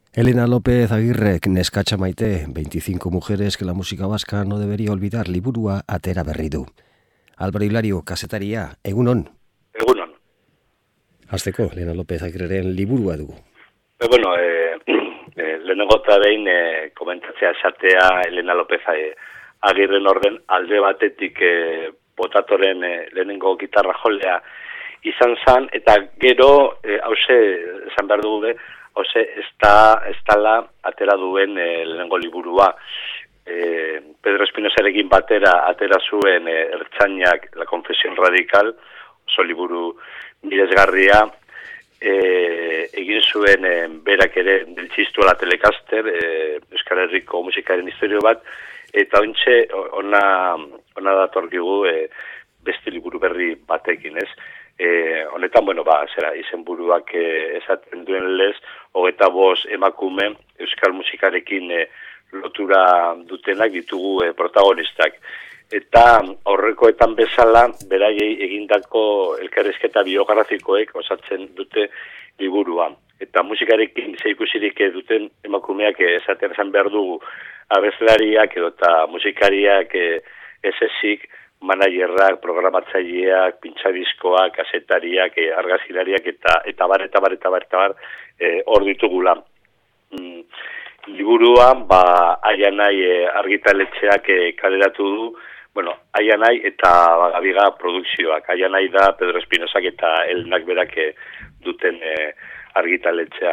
Elena López Aguirre, Neskacha Maite, 25 mujeres que la música vasca no debería olvidar, liburua atera berri du. Álvaro Hilario, kasetaria, egunon? Egunon. Hasteko, Elena López Aguirreren liburua dugu. Bueno, lehenengo eta behin komentatzea esatea Elena López Agirren orden alde batetik potatoren lehenengo gitarra jolea izan zan, eta gero hause, esan behar dugu hause ez dala atera duen lehenengo liburua. Pedro Espinosarekin batera atera zuen Ertzainak, La Confesión Radical, oso liburu miresgarria, egin zuen berak ere del Txistu a la Telecaster, Euskal Herriko musikaren historio bat, eta ontxe ona datorkigu beste liburu berri batekin, ez? Honetan, izenburuak esaten duen lez, 25 emakume euskal musikarekin lotura dutenak ditugu protagonistak. Eta aurrekoetan bezala, beraiei egindako elkarrizketa biografikoek osatzen dute liburua. Eta musikarekin zeikusirik duten emakumeak esaten esan behar dugu abeslariak edo eta musikariak esesik, managerrak, programatzaileak, pintxadiskoak, kasetariak, argazilariak eta bar hor ditugula. Liburua, Aianai argitaletxeak kaleratu du, Aianai eta Gabiga produkzioak. Aianai da Pedro Espinosak eta Elenak berak duten argitaletxea.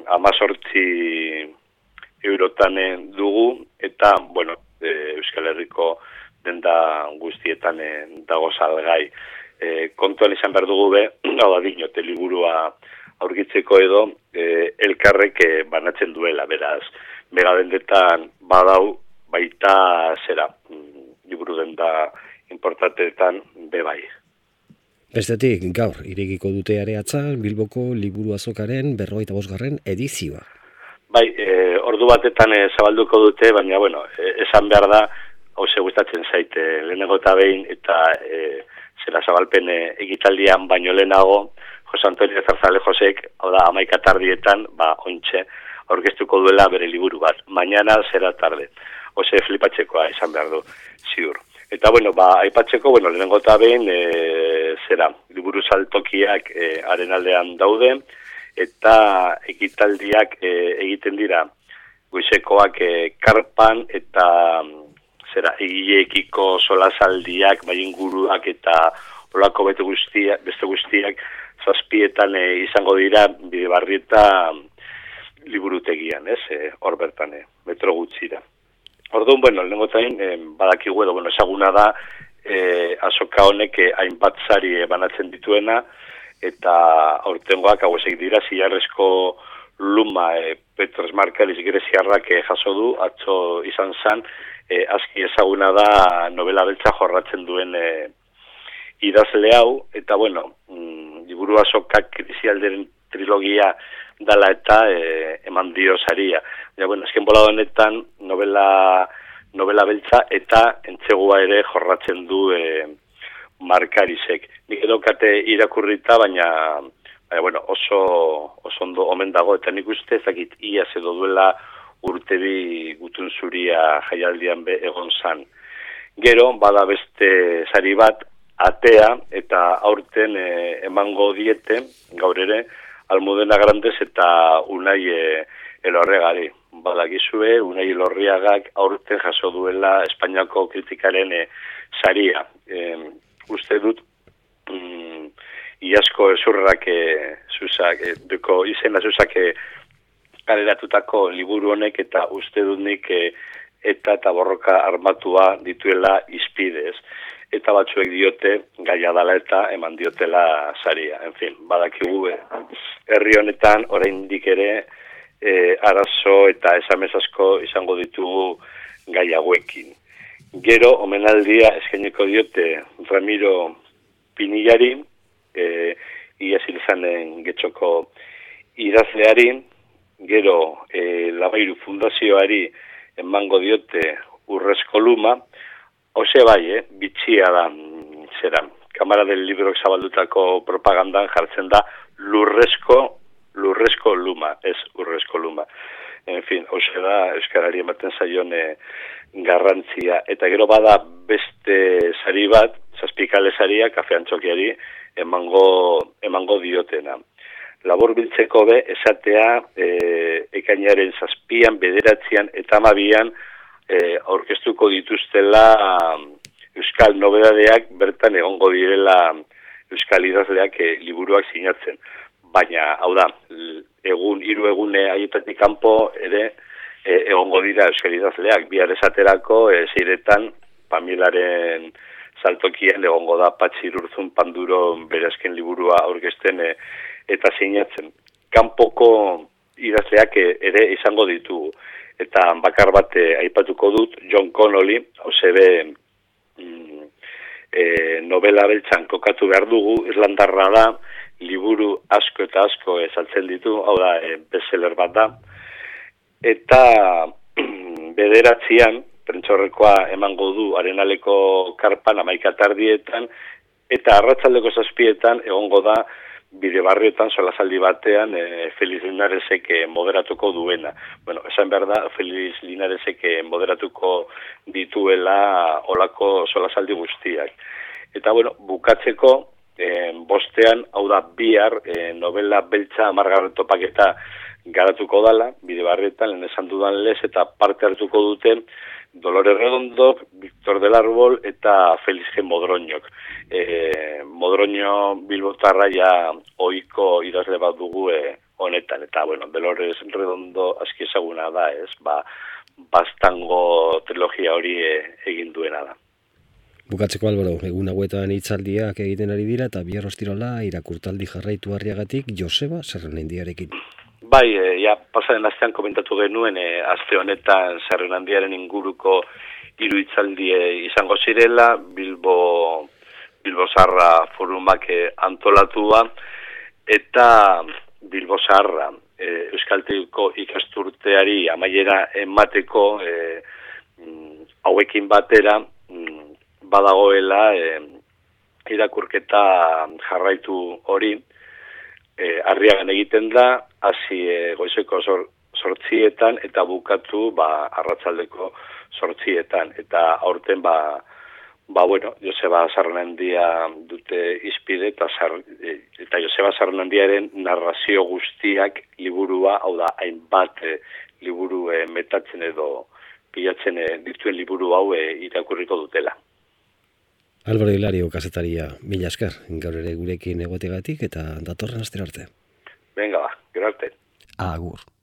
18 eurotan dugu, eta, Euskal Herriko denda guztietan dago salgai. Kontuan izan behar dugu dinote liburua aurkitzeko edo elkarrek banatzen duela, beraz. Mega dendetan badau baita liburu denda importanteetan bai. Bestetik, gaur, irekiko dute areatzan, Bilboko liburu azokaren 45. edizioa. Bai, ordu batetan zabalduko dute, baina, esan behar da, hauze gustatzen zaite lehenengo eta behin, eta zabalpen egitaldian baino lehenago, Jose Antonio Zarzale Josek, hau da, 11 tardietan, ontxe, aurkeztuko duela bere liburu bat. Mañana zera tarde. Hauze flipatzekoa izan behar du, ziur. Eta, aipatzeko, lehenengo eta behin, liburu saltokiak haren aldean daude, eta egitaldiak egiten dira, goizekoak karpan eta egileekiko solasaldiak, inguruak eta olako beste guztiak zazpietan izango dira Bidebarrieta liburutegian, hor bertan, metro gutxira. Orduan, lehenengo zain, badakigu edo, esaguna da, azoka honek hainbat sari banatzen dituena, eta aurtengoak hauesek dira, zilarrezko luma Petros Markalis greziarrak jaso du, atzo izan zan, aski ezaguna da novela beltza jorratzen duen idazle hau, eta liburu azokak krisialderen trilogia dala eta eman dio saria. Azken bola honetan novela beltza eta entzegua ere jorratzen du Markarisek. Nik edokate irakurrita, baina oso ondo omen dago, eta nik uste ezakit iaz edo duela urtebi gutun zuria jaialdian egon zan. Gero, bada beste sari bat, atea, eta aurten emango diete, gaur ere, Almudena Grandes eta Unai Elorriagari. Badakizue, Unai Elorriagak aurten jaso duela Espainiako kritikaren saria. Uste dut, iazko zurrak duko izena zuzak kaleratutako liburu honek, eta uste dut nik eta borroka armatua dituela izpidez. Eta batzuek diote gaia dala eta eman diotela saria. En fin, badakigu herri honetan oraindik ere arazo eta esamez asko izango ditugu gai hauekin. Gero, omenaldia eskainiko diote Ramiro Pinillari, iaz izanen getxoko idazleari. Gero, Labairu Fundazioari emango diote Urrezko Luma. Hose bai, bitxia da, Kamara del Librok zabaldutako propagandan jartzen da lurrezko luma, ez urrezko luma. En fin, hoxe da euskarari ematen zaion garrantzia. Eta gero bada beste sari bat, zazpikale saria, kafe antxokiari emango diotena. Labur biltzeko be, esatea ekainaren 7, 9 eta 12 aurkeztuko dituztela euskal nobedadeak bertan egongo direla euskal idazleak liburuak sinatzen. Baina, hau da, 3 egune haietatik kanpo ere egongo dira euskal idazleak. Bihar esaterako, 6etan, Pamilaren saltokian egongo da Patxi Irurzun Panduro bere azken liburua aurkezten eta sinatzen. Kanpoko idazleak ere izango ditugu. Eta bakar bat aipatuko dut, John Connolly, hausebe novela beltzan kokatu behar dugu, irlandarra da, liburu asko eta asko saltzen ditu, hau da, bestseller bat da. Eta 9 prentsaurrekoa emango du Arenaleko karpan 11:00 eta arratsaldeko 7:00 egongo da Bidebarriotan solasaldi batean Feliz Linaresek moderatuko duena. Bueno, esan behar da, Feliz Linaresek moderatuko dituela olako solasaldi guztiak. Eta, bueno, bukatzeko, 5, hau da, bihar novela beltza 10. topaketa garatuko dala, Bidebarrietan, lehen esan dudan lez, eta parte hartuko duten Dolores Redondok, Victor del Árbol eta Felix G. Modroñok. Modroño bilbotarra ja ohiko idazle bat dugu honetan, eta, bueno, Dolores Redondo aski ezaguna da, ez, Bastango trilogia hori egin duena da. Bukatzeko, Albaro, egun hauetan hitzaldiak egiten ari dira, eta bihar ostirola irakurtaldi jarraitu harriagatik Joseba Zerrenendiarekin. Bai, pasaren astean komentatu genuen, aste honetan Zerrenendiaren inguruko 3 hitzaldi izango zirela, Bilbo Zaharra forumak antolatua, eta Bilbo Zaharra Euskaltegiko ikasturteari amaiera emateko hauekin batera badagoela irakurketa jarraitu hori, Arriagan egiten da, hasi goizeko 8:00 eta bukatu arratsaldeko 8:00. Eta aurten bueno, Joseba Zerrenendia dute izpide eta Joseba Zerrenendiaren narrazio guztiak liburua, hau da, hainbat liburu metatzen edo pilatzen dituen liburu hau irakurriko dutela. Álvaro Hilario, kazetaria, mila esker, gaur ere gurekin egotegatik eta datorren astera arte. Venga, gero arte. Agur.